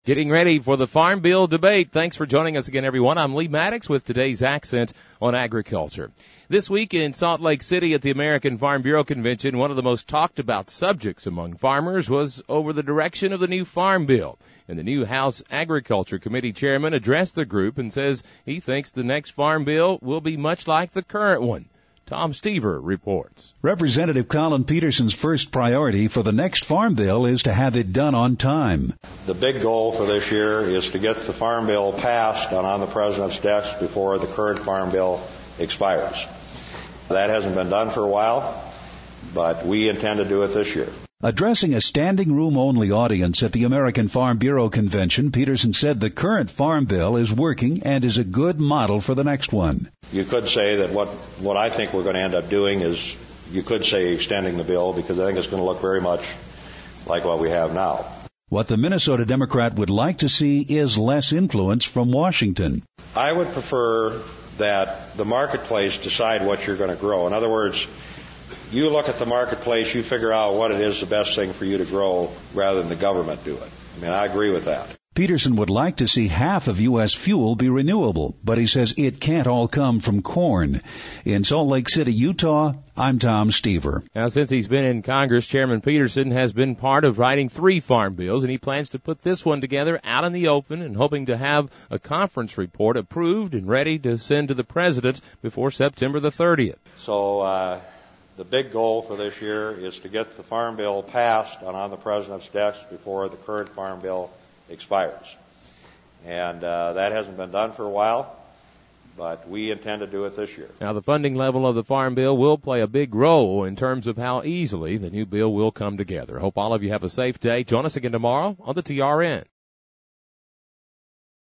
Getting ready for the Farm Bill debate. Thanks for joining us again, everyone. I'm Lee Maddox with today's accent on agriculture. This week in Salt Lake City at the American Farm Bureau Convention, one of the most talked about subjects among farmers was over the direction of the new Farm Bill. And the new House Agriculture Committee chairman addressed the group and says he thinks the next Farm Bill will be much like the current one. Tom Stever reports. Representative Collin Peterson's first priority for the next Farm Bill is to have it done on time. The big goal for this year is to get the Farm Bill passed and on the President's desk before the current Farm Bill expires. That hasn't been done for a while, but we intend to do it this year. Addressing a standing room-only audience at the American Farm Bureau Convention, Peterson said the current Farm Bill is working and is a good model for the next one. You could say that what I think we're going to end up doing is, you could say extending the bill, because I think it's going to look very much like what we have now. What the Minnesota Democrat would like to see is less influence from Washington. I would prefer that the marketplace decide what you're going to grow. In other words, you look at the marketplace, you figure out what it is the best thing for you to grow rather than the government do it. I mean, I agree with that. Peterson would like to see half of U.S. fuel be renewable, but he says it can't all come from corn. In Salt Lake City, Utah, I'm Tom Stever. Now, since he's been in Congress, Chairman Peterson has been part of writing 3 farm bills, and he plans to put this one together out in the open and hoping to have a conference report approved and ready to send to the President before September the 30th. So, the big goal for this year is to get the Farm Bill passed and on the President's desk before the current Farm Bill expires. And that hasn't been done for a while, but we intend to do it this year. Now, the funding level of the Farm Bill will play a big role in terms of how easily the new bill will come together. Hope all of you have a safe day. Join us again tomorrow on the TRN.